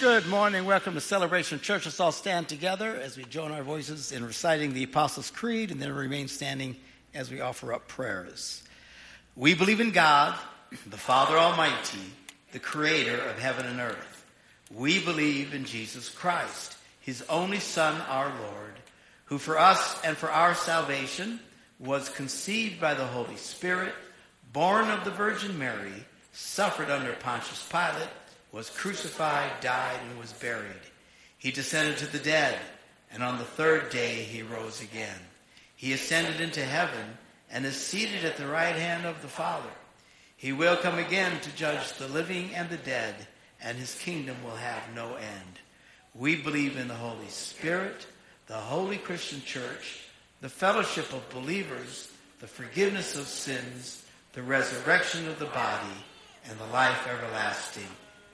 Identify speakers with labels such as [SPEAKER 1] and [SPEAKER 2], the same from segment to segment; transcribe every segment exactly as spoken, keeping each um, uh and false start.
[SPEAKER 1] Good morning. Welcome to Celebration Church. Let's all stand together as we join our voices in reciting the Apostles' Creed and then remain standing as we offer up prayers. We believe in God, the Father Almighty, the creator of heaven and earth. We believe in Jesus Christ, his only Son, our Lord, who for us and for our salvation was conceived by the Holy Spirit, born of the Virgin Mary, suffered under Pontius Pilate, was crucified, died, and was buried. He descended to the dead, and on the third day he rose again. He ascended into heaven and is seated at the right hand of the Father. He will come again to judge the living and the dead, and his kingdom will have no end. We believe in the Holy Spirit, the holy Christian church, the fellowship of believers, the forgiveness of sins, the resurrection of the body, and the life everlasting.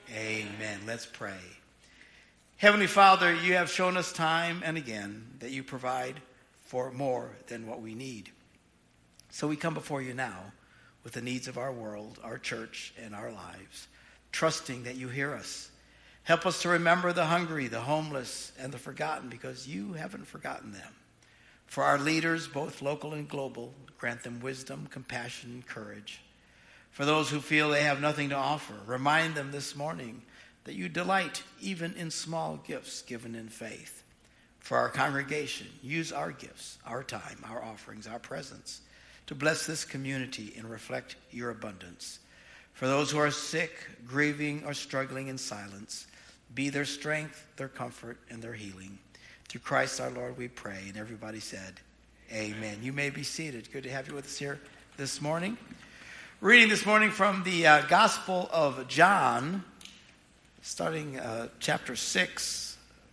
[SPEAKER 1] Amen. Let's pray. Heavenly Father, you have shown us time and again that you provide for more than what we need. So we come before you now with the needs of our world, our church, and our lives, trusting that you hear us. Help us to remember the hungry, the homeless, and the forgotten, because you haven't forgotten them. For our leaders, both local and global, grant them wisdom, compassion, and courage. For those who feel they have nothing to offer, remind them this morning that you delight even in small gifts given in faith. For our congregation, use our gifts, our time, our offerings, our presence to bless this community and reflect your abundance. For those who are sick, grieving, or struggling in silence, be their strength, their comfort, and their healing. Through Christ our Lord we pray. And everybody said, amen. You may be seated. Good to have you with us here this morning. Reading this morning from the uh, Gospel of John, starting uh, chapter six,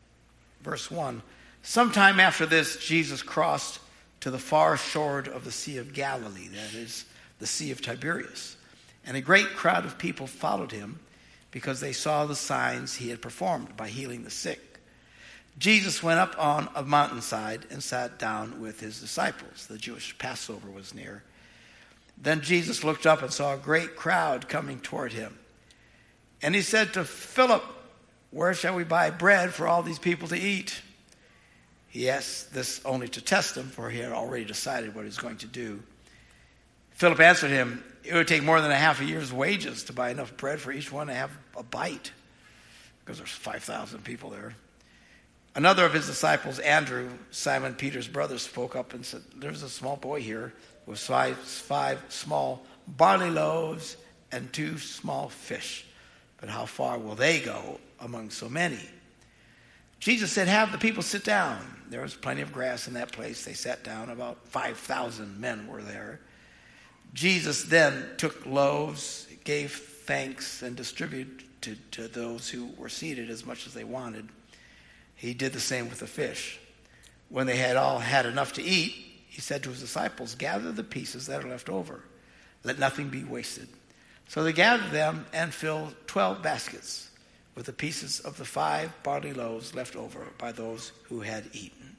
[SPEAKER 1] verse one. Sometime after this, Jesus crossed to the far shore of the Sea of Galilee, that is, the Sea of Tiberias. And a great crowd of people followed him because they saw the signs he had performed by healing the sick. Jesus went up on a mountainside and sat down with his disciples. The Jewish Passover was near. Then Jesus looked up and saw a great crowd coming toward him. And he said to Philip, "Where shall we buy bread for all these people to eat?" He asked this only to test him, for he had already decided what he was going to do. Philip answered him, "It would take more than a half a year's wages to buy enough bread for each one to have a bite," because there's five thousand people there. Another of his disciples, Andrew, Simon Peter's brother, spoke up and said, "There's a small boy here with five, five small barley loaves and two small fish. But how far will they go among so many?" Jesus said, "Have the people sit down." There was plenty of grass in that place. They sat down. About five thousand men were there. Jesus then took loaves, gave thanks, and distributed to, to those who were seated as much as they wanted. He did the same with the fish. When they had all had enough to eat, he said to his disciples, "Gather the pieces that are left over. Let nothing be wasted." So they gathered them and filled twelve baskets with the pieces of the five barley loaves left over by those who had eaten.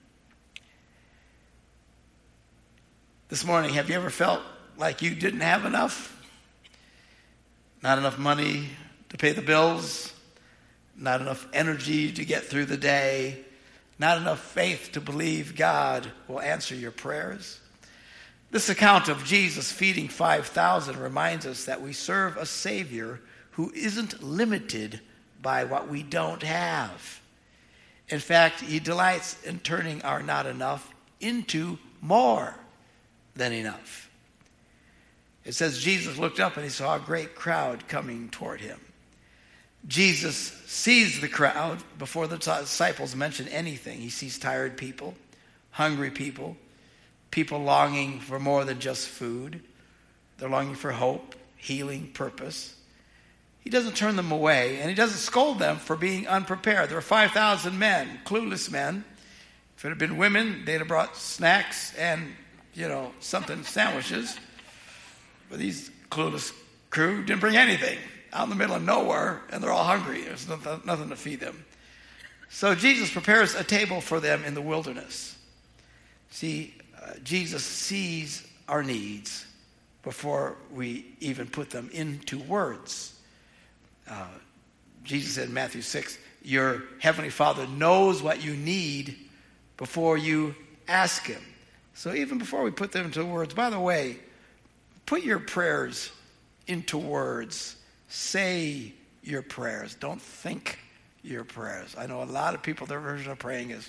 [SPEAKER 1] This morning, have you ever felt like you didn't have enough? Not enough money to pay the bills, not enough energy to get through the day, not enough faith to believe God will answer your prayers? This account of Jesus feeding five thousand reminds us that we serve a Savior who isn't limited by what we don't have. In fact, he delights in turning our not enough into more than enough. It says Jesus looked up and he saw a great crowd coming toward him. Jesus sees the crowd before the disciples mention anything. He sees tired people, hungry people, people longing for more than just food. They're longing for hope, healing, purpose. He doesn't turn them away, and he doesn't scold them for being unprepared. There are five thousand men, clueless men. If it had been women, they'd have brought snacks and, you know, something, sandwiches. But these clueless crew didn't bring anything. Out in the middle of nowhere, and they're all hungry. There's nothing, nothing to feed them. So Jesus prepares a table for them in the wilderness. See, uh, Jesus sees our needs before we even put them into words. Uh, Jesus said in Matthew six, your Heavenly Father knows what you need before you ask Him. So even before we put them into words, by the way, put your prayers into words. Say your prayers. Don't think your prayers. I know a lot of people, their version of praying is,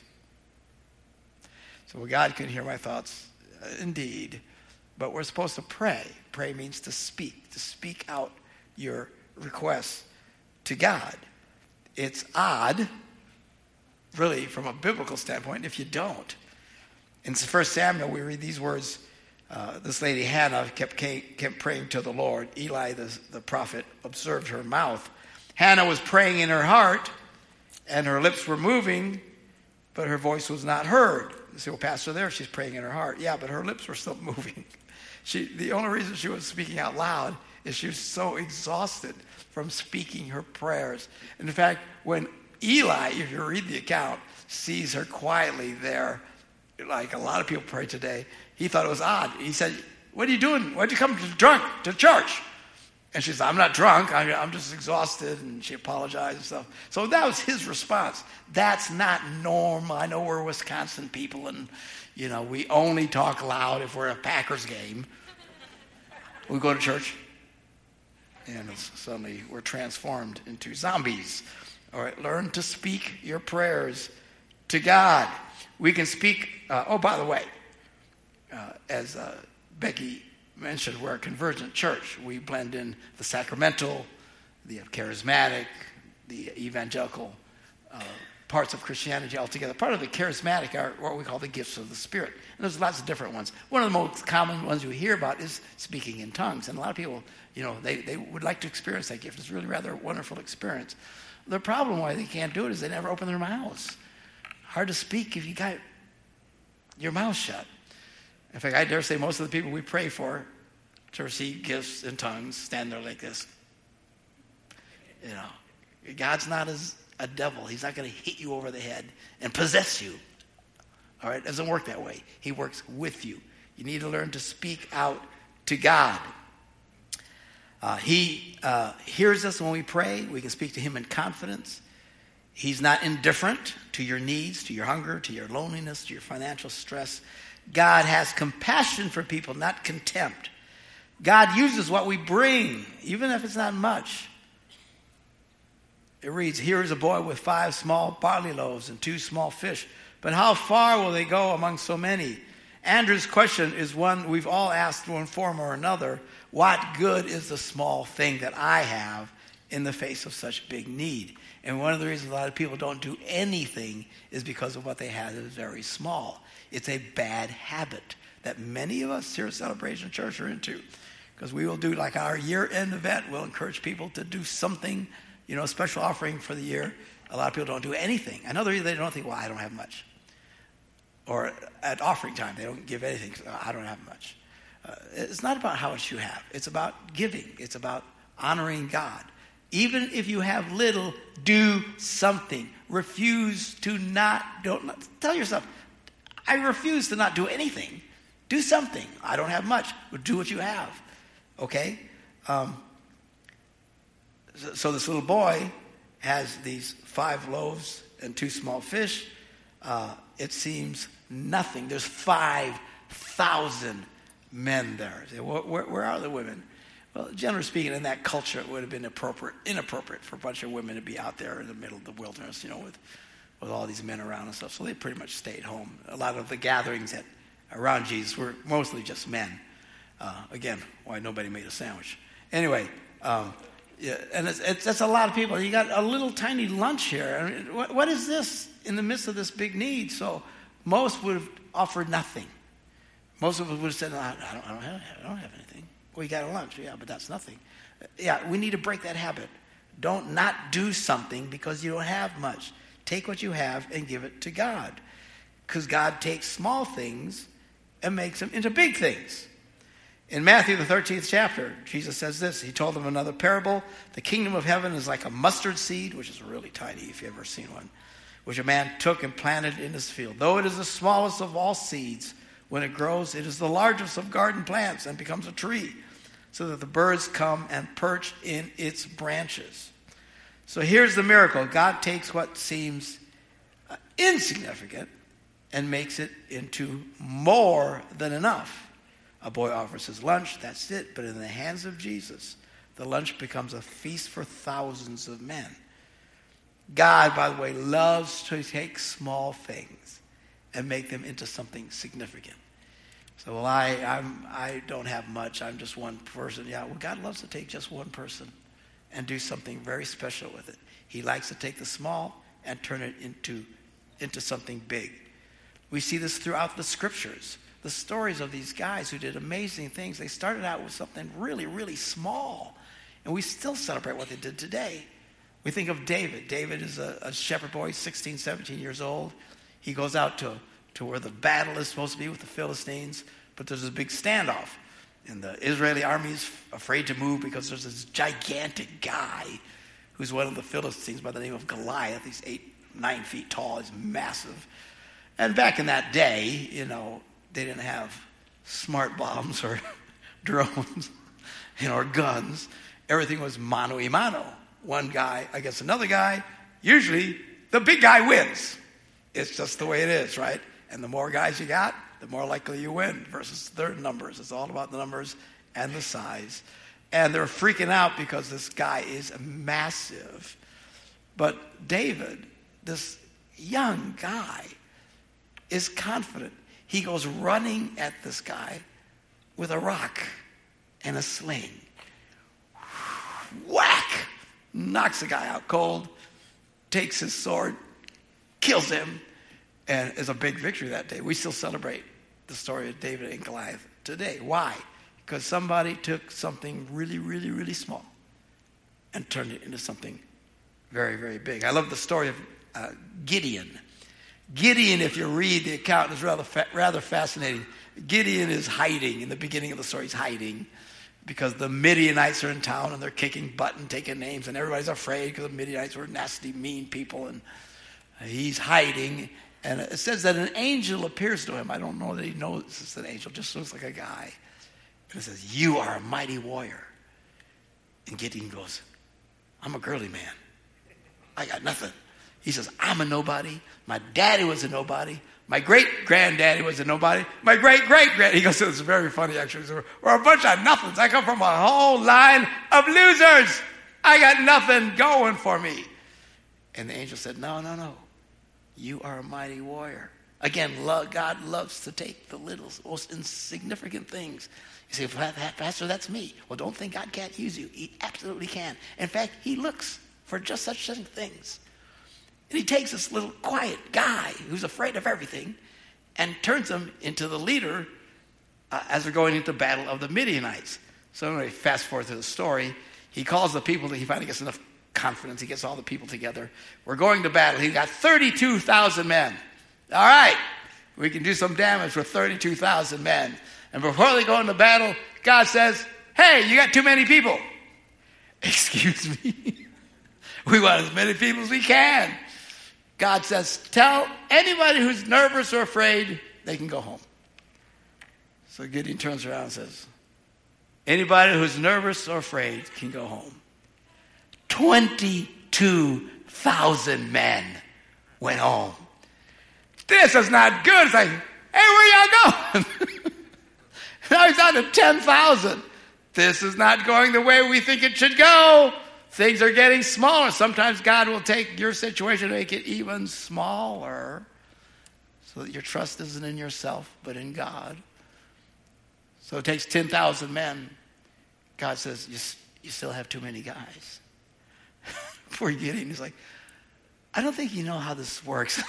[SPEAKER 1] so God can hear my thoughts. Indeed. But we're supposed to pray. Pray means to speak, to speak out your requests to God. It's odd, really, from a biblical standpoint, if you don't. In First Samuel, we read these words. Uh, this lady, Hannah, kept, kept praying to the Lord. Eli, the, the prophet, observed her mouth. Hannah was praying in her heart, and her lips were moving, but her voice was not heard. You say, well, Pastor, there, she's praying in her heart. Yeah, but her lips were still moving. She, the only reason she was speaking out loud is she was so exhausted from speaking her prayers. And in fact, when Eli, if you read the account, sees her quietly there, like a lot of people pray today, he thought it was odd. He said, what are you doing? Why'd you come to drunk to church? And she said, I'm not drunk. I'm, I'm just exhausted. And she apologized and stuff. So that was his response. That's not normal. I know we're Wisconsin people, and, you know, we only talk loud if we're at a Packers game. We go to church, and suddenly we're transformed into zombies. All right, learn to speak your prayers to God. We can speak, uh, oh, by the way, uh, as uh, Becky mentioned, we're a convergent church. We blend in the sacramental, the charismatic, the evangelical uh, parts of Christianity altogether. Part of the charismatic are what we call the gifts of the Spirit. And there's lots of different ones. One of the most common ones you hear about is speaking in tongues. And a lot of people, you know, they, they would like to experience that gift. It's really rather a wonderful experience. The problem why they can't do it is they never open their mouths. Hard to speak if you got your mouth shut. In fact, I dare say most of the people we pray for to receive gifts in tongues stand there like this. You know, God's not as a devil. He's not going to hit you over the head and possess you. All right? It doesn't work that way. He works with you. You need to learn to speak out to God. Uh, he uh, hears us when we pray. We can speak to Him in confidence. He's not indifferent to your needs, to your hunger, to your loneliness, to your financial stress. God has compassion for people, not contempt. God uses what we bring, even if it's not much. It reads, here is a boy with five small barley loaves and two small fish. But how far will they go among so many? Andrew's question is one we've all asked one form or another. What good is the small thing that I have in the face of such big need? And one of the reasons a lot of people don't do anything is because of what they have is very small. It's a bad habit that many of us here at Celebration Church are into. Because we will do like our year-end event. We'll encourage people to do something, you know, a special offering for the year. A lot of people don't do anything. Another reason they don't think, well, I don't have much. Or at offering time, they don't give anything. So I don't have much. Uh, it's not about how much you have. It's about giving. It's about honoring God. Even if you have little, do something. Refuse to not, don't, tell yourself, I refuse to not do anything. Do something. I don't have much, but do what you have. Okay? Um, so, so this little boy has these five loaves and two small fish. Uh, it seems nothing. There's five thousand men there. Where, where, where are the women? Well, generally speaking, in that culture, it would have been appropriate, inappropriate for a bunch of women to be out there in the middle of the wilderness, you know, with, with all these men around and stuff. So they pretty much stayed home. A lot of the gatherings at, around Jesus were mostly just men. Uh, again, why nobody made a sandwich. Anyway, um, yeah, and it's, it's, that's a lot of people. You got a little tiny lunch here. I mean, what, what is this in the midst of this big need? So most would have offered nothing. Most of us would have said, no, I, don't, I, don't have, I don't have anything. Well, you got a lunch. Yeah, but that's nothing. Yeah, we need to break that habit. Don't not do something because you don't have much. Take what you have and give it to God. Because God takes small things and makes them into big things. In Matthew, the thirteenth chapter, Jesus says this. He told them another parable. The kingdom of heaven is like a mustard seed, which is really tiny if you've ever seen one, which a man took and planted in his field. Though it is the smallest of all seeds, when it grows, it is the largest of garden plants and becomes a tree, so that the birds come and perch in its branches. So here's the miracle. God takes what seems uh, insignificant and makes it into more than enough. A boy offers his lunch, that's it. But in the hands of Jesus, the lunch becomes a feast for thousands of men. God, by the way, loves to take small things and make them into something significant. So, well, I I'm, I don't have much. I'm just one person. Yeah, well, God loves to take just one person and do something very special with it. He likes to take the small and turn it into, into something big. We see this throughout the scriptures. The stories of these guys who did amazing things. They started out with something really, really small. And we still celebrate what they did today. We think of David. David is a, a shepherd boy, sixteen, seventeen years old. He goes out to, to where the battle is supposed to be with the Philistines. But there's a big standoff. And the Israeli army is afraid to move because there's this gigantic guy who's one of the Philistines by the name of Goliath. He's eight, nine feet tall. He's massive. And back in that day, you know, they didn't have smart bombs or drones, you know, or guns. Everything was mano a mano. One guy against another guy. Usually, the big guy wins. It's just the way it is, right? And the more guys you got, the more likely you win versus their numbers. It's all about the numbers and the size. And they're freaking out because this guy is massive. But David, this young guy, is confident. He goes running at this guy with a rock and a sling. Whack! Knocks the guy out cold, takes his sword, kills him, and it's a big victory that day. We still celebrate the story of David and Goliath today. Why? Because somebody took something really, really, really small and turned it into something very, very big. I love the story of uh, Gideon. Gideon, if you read the account, is rather fa- rather fascinating. Gideon is hiding. In the beginning of the story, he's hiding because the Midianites are in town and they're kicking butt and taking names, and everybody's afraid because the Midianites were nasty, mean people, and he's hiding. And it says that an angel appears to him. I don't know that he knows it's an angel, just looks like a guy. And it says, "You are a mighty warrior." And Gideon goes, "I'm a girly man. I got nothing." He says, "I'm a nobody. My daddy was a nobody. My great-granddaddy was a nobody. My great-great-grand..." He goes, it's very funny, actually. We're a bunch of nothings. I come from a whole line of losers. I got nothing going for me. And the angel said, no, no, no. You are a mighty warrior. Again, love, God loves to take the little, most insignificant things. You say, "Pastor, that's me." Well, don't think God can't use you. He absolutely can. In fact, he looks for just such things. And he takes this little quiet guy who's afraid of everything and turns him into the leader uh, as they're going into battle of the Midianites. So anyway, fast forward to the story. He calls the people, he finally gets enough confidence. He gets all the people together. We're going to battle. He's got thirty-two thousand men. All right, we can do some damage with thirty-two thousand men. And before they go into battle, God says, "Hey, you got too many people." Excuse me. We want as many people as we can. God says, "Tell anybody who's nervous or afraid, they can go home." So Gideon turns around and says, "Anybody who's nervous or afraid can go home." twenty-two thousand men went home. This is not good. It's like, hey, where y'all going? Now he's down to ten thousand. This is not going the way we think it should go. Things are getting smaller. Sometimes God will take your situation and make it even smaller so that your trust isn't in yourself but in God. So it takes ten thousand men. God says, you, you still have too many guys. Poor Gideon, he's like, I don't think you know how this works.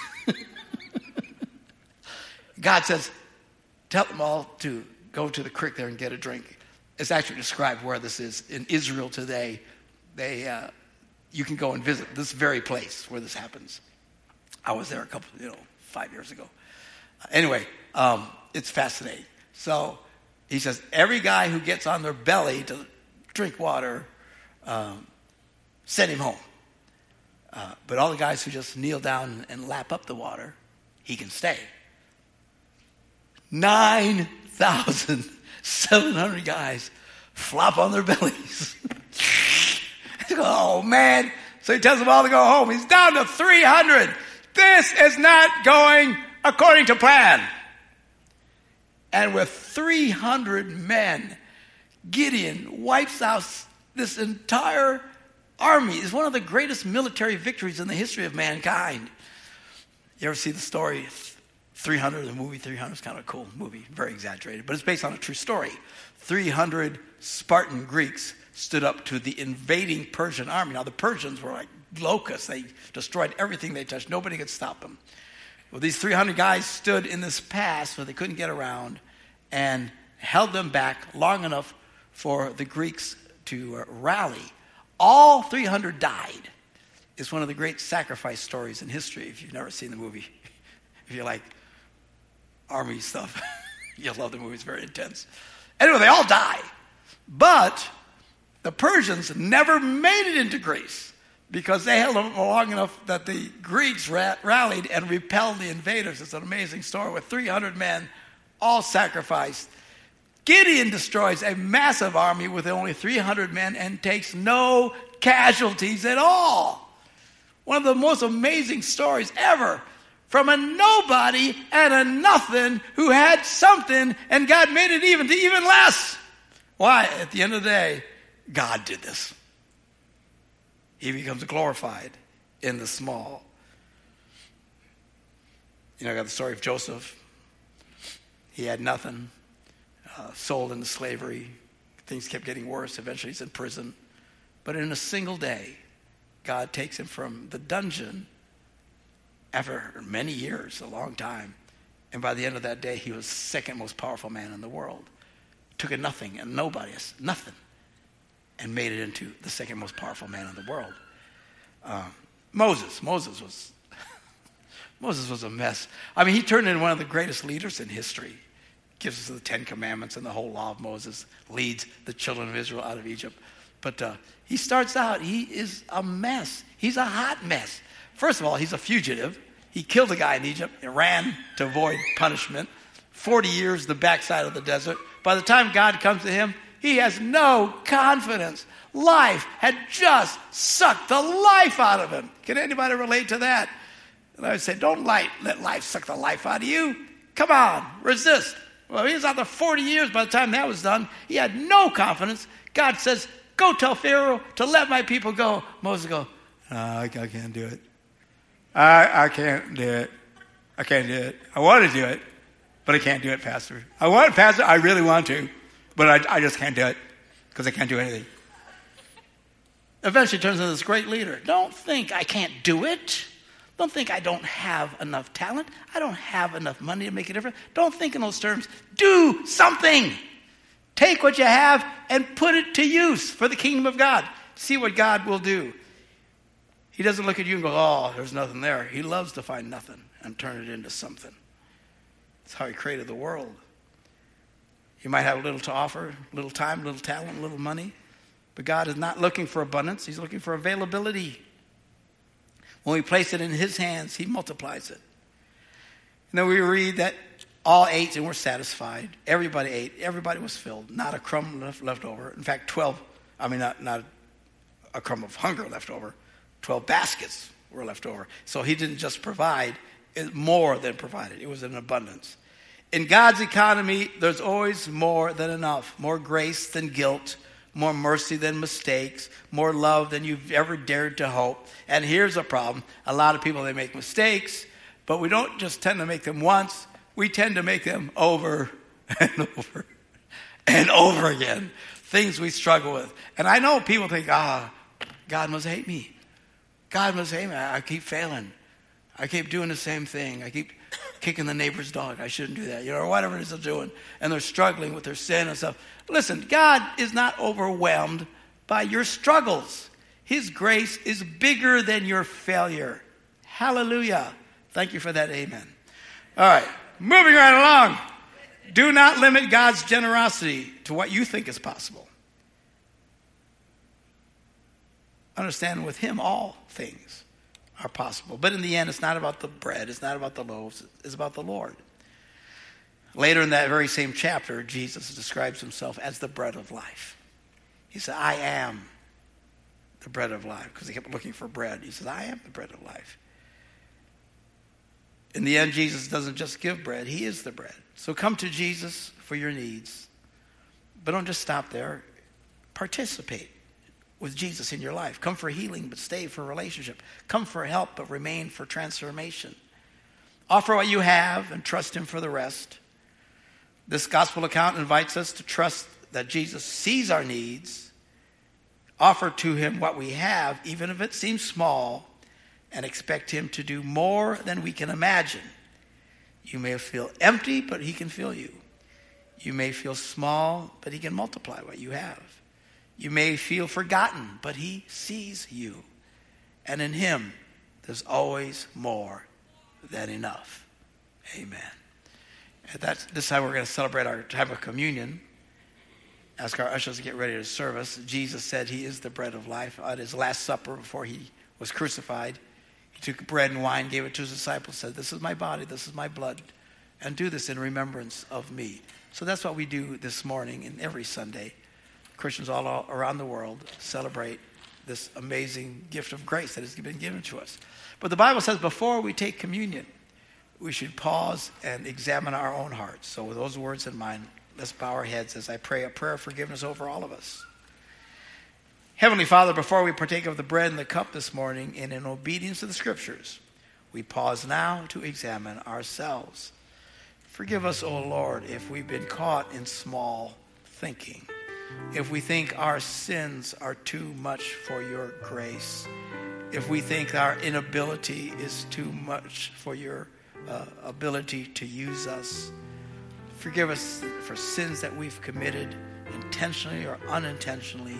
[SPEAKER 1] God says, tell them all to go to the creek there and get a drink. It's actually described where this is. In Israel today, they uh, you can go and visit this very place where this happens. I was there a couple, you know, five years ago. Uh, anyway, um, it's fascinating. So he says, every guy who gets on their belly to drink water, um, send him home. Uh, but all the guys who just kneel down and lap up the water, he can stay. nine thousand seven hundred guys flop on their bellies. Oh, man. So he tells them all to go home. He's down to three hundred. This is not going according to plan. And with three hundred men, Gideon wipes out this entire army. It's one of the greatest military victories in the history of mankind. You ever see the story three hundred? The movie three hundred is kind of a cool movie, very exaggerated, but it's based on a true story. three hundred Spartan Greeks stood up to the invading Persian army. Now the Persians were like locusts. They destroyed everything they touched. Nobody could stop them. Well, these three hundred guys stood in this pass where they couldn't get around and held them back long enough for the Greeks to uh, rally. All three hundred died. It's one of the great sacrifice stories in history. If you've never seen the movie, if you like army stuff, you'll love the movie. It's very intense. Anyway, they all die. But the Persians never made it into Greece because they held them long enough that the Greeks ra- rallied and repelled the invaders. It's an amazing story with three hundred men, all sacrificed. Gideon destroys a massive army with only three hundred men and takes no casualties at all. One of the most amazing stories ever. From a nobody and a nothing who had something, and God made it even to even less. Why? At the end of the day, God did this. He becomes glorified in the small. You know, I got the story of Joseph. He had nothing, uh, sold into slavery. Things kept getting worse. Eventually he's in prison. But in a single day, God takes him from the dungeon after many years, a long time. And by the end of that day, he was the second most powerful man in the world. Took a nothing and nobody, nothing, and made it into the second most powerful man in the world. Uh, Moses. Moses was Moses was a mess. I mean, he turned into one of the greatest leaders in history. Gives us the Ten Commandments and the whole law of Moses. Leads the children of Israel out of Egypt. But uh, he starts out, he is a mess. He's a hot mess. First of all, he's a fugitive. He killed a guy in Egypt and ran to avoid punishment. forty years, the backside of the desert. By the time God comes to him, he has no confidence. Life had just sucked the life out of him. Can anybody relate to that? And I would say, don't light, let life suck the life out of you. Come on, resist. Well, he was out there forty years. By the time that was done, he had no confidence. God says, go tell Pharaoh to let my people go. Moses goes, no, I, I can't do it. I, I can't do it. I can't do it. I want to do it, but I can't do it, Pastor. I want it, Pastor. I really want to, but I, I just can't do it because I can't do anything. Eventually turns into this great leader. Don't think I can't do it. Don't think I don't have enough talent. I don't have enough money to make a difference. Don't think in those terms. Do something. Take what you have and put it to use for the kingdom of God. See what God will do. He doesn't look at you and go, oh, there's nothing there. He loves to find nothing and turn it into something. That's how he created the world. You might have a little to offer, little time, little talent, little money. But God is not looking for abundance. He's looking for availability. When we place it in his hands, he multiplies it. And then we read that all ate and were satisfied. Everybody ate. Everybody was filled. Not a crumb left, left over. In fact, twelve, I mean, not, not a crumb of hunger left over. twelve baskets were left over. So he didn't just provide, it more than provided. It was an abundance. In God's economy, there's always more than enough. More grace than guilt. More mercy than mistakes. More love than you've ever dared to hope. And here's a problem. A lot of people, they make mistakes, but we don't just tend to make them once. We tend to make them over and over and over again. Things we struggle with. And I know people think, ah, God must hate me. God must hate me. I keep failing. I keep doing the same thing. I keep kicking the neighbor's dog. I shouldn't do that. You know, or whatever it is they're doing. And they're struggling with their sin and stuff. Listen, God is not overwhelmed by your struggles. His grace is bigger than your failure. Hallelujah. Thank you for that. Amen. All right. Moving right along. Do not limit God's generosity to what you think is possible. Understand with him all things are possible. But in the end, it's not about the bread. It's not about the loaves. It's about the Lord. Later in that very same chapter, Jesus describes himself as the bread of life. He said, I am the bread of life, because he kept looking for bread. He says, I am the bread of life. In the end, Jesus doesn't just give bread. He is the bread. So come to Jesus for your needs. But don't just stop there. Participate with Jesus in your life. Come for healing, but stay for relationship. Come for help, but remain for transformation. Offer what you have and trust him for the rest. This gospel account invites us to trust that Jesus sees our needs, offer to him what we have, even if it seems small, and expect him to do more than we can imagine. You may feel empty, but he can fill you. You may feel small, but he can multiply what you have. You may feel forgotten, but he sees you. And in him, there's always more than enough. Amen. At that, this time we're going to celebrate our time of communion. Ask our ushers to get ready to serve us. Jesus said he is the bread of life. At his last supper before he was crucified, he took bread and wine, gave it to his disciples, said, this is my body, this is my blood, and do this in remembrance of me. So that's what we do this morning and every Sunday. Christians all around the world celebrate this amazing gift of grace that has been given to us. But the Bible says before we take communion, we should pause and examine our own hearts. So with those words in mind, let's bow our heads as I pray a prayer of forgiveness over all of us. Heavenly Father, before we partake of the bread and the cup this morning, and in obedience to the Scriptures, we pause now to examine ourselves. Forgive us, O Lord, if we've been caught in small thinking. If we think our sins are too much for your grace. If we think our inability is too much for your uh, ability to use us. Forgive us for sins that we've committed intentionally or unintentionally.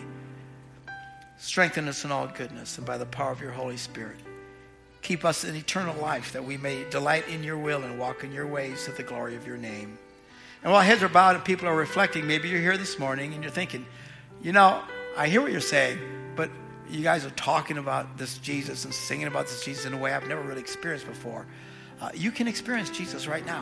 [SPEAKER 1] Strengthen us in all goodness, and by the power of your Holy Spirit, keep us in eternal life, that we may delight in your will and walk in your ways to the glory of your name. And while heads are bowed and people are reflecting, maybe you're here this morning and you're thinking, you know, I hear what you're saying, but you guys are talking about this Jesus and singing about this Jesus in a way I've never really experienced before. Uh, you can experience Jesus right now.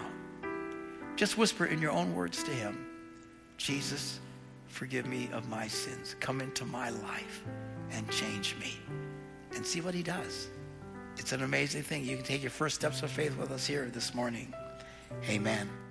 [SPEAKER 1] Just whisper in your own words to him, Jesus, forgive me of my sins. Come into my life and change me. And see what he does. It's an amazing thing. You can take your first steps of faith with us here this morning. Amen.